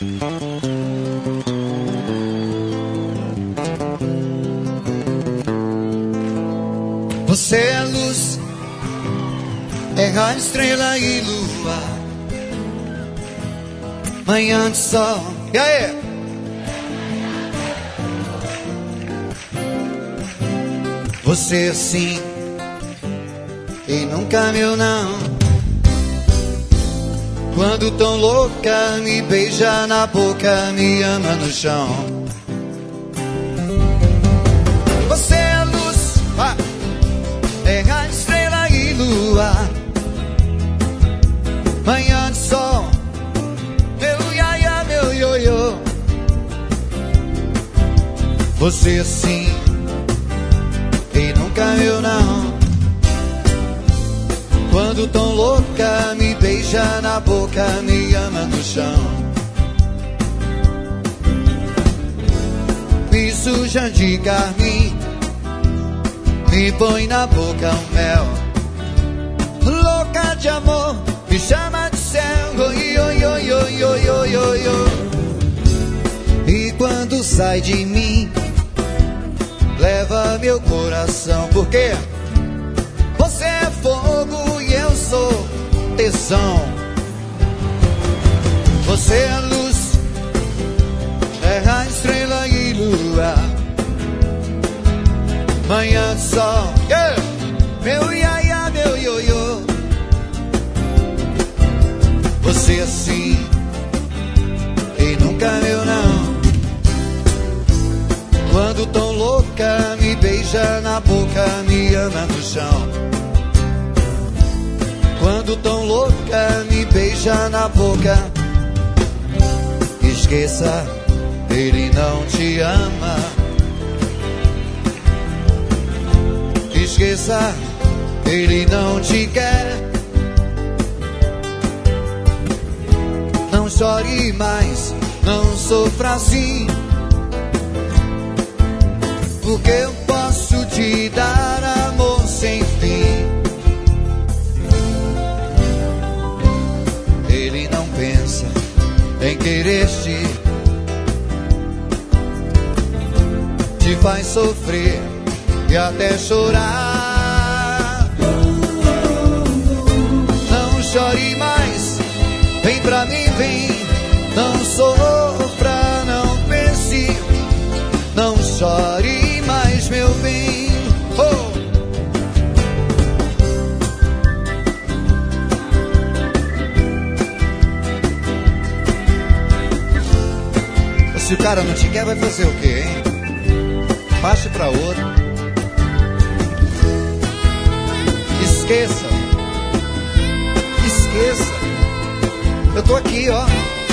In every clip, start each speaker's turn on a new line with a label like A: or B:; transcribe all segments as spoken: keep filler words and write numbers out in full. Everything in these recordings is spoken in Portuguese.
A: Você é luz, é raio, estrela e lua, manhã de sol. E aí? Você sim e nunca meu não. Quando tão louca me beija na boca, me ama no chão. Você é luz, ah, é raio, estrela e lua, manhã de sol, meu iaia, meu ioiô. Você sim e nunca eu não. Quando tão louca me beija na boca, me ama no chão. Me suja de carmim, me põe na boca um mel. Louca de amor, me chama de céu. Oi, oi, oi, oi, oi, oi, oi, oi. E quando sai de mim, leva meu coração. Por quê? Você é fogo e eu sou tesão. Você é luz, é raio, estrela e lua, manhã de sol, yeah! Meu iaia, meu ioiô. Você assim e nunca eu não. Quando tão louca me beija na boca, me ama no chão. Quando tão louca me beija na boca, esqueça, ele não te ama. Esqueça, ele não te quer. Não chore mais, não sofra assim, porque eu posso te dar amor sem fim. Ele não pensa em querer-te, te faz sofrer e até chorar. Não chore mais, vem pra mim, vem. Não sofra, não pense, não chore mais, meu bem. Oh! Se o cara não te quer, vai fazer o quê, hein? Passe pra outro. Esqueça. Esqueça. Eu tô aqui, ó.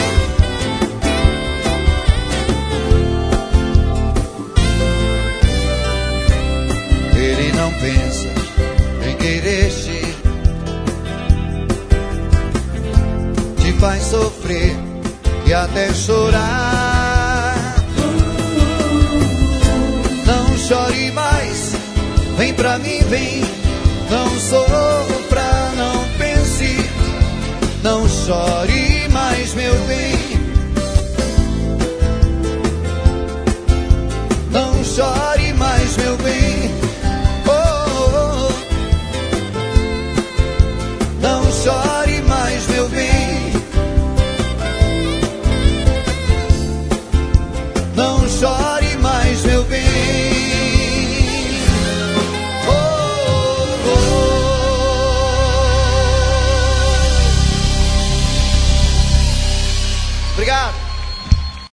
A: Ele não pensa em querer-te, te faz sofrer e até chorar. Não chore mais, vem pra mim, vem. Não sofra, não pense, não chore mais, meu bem.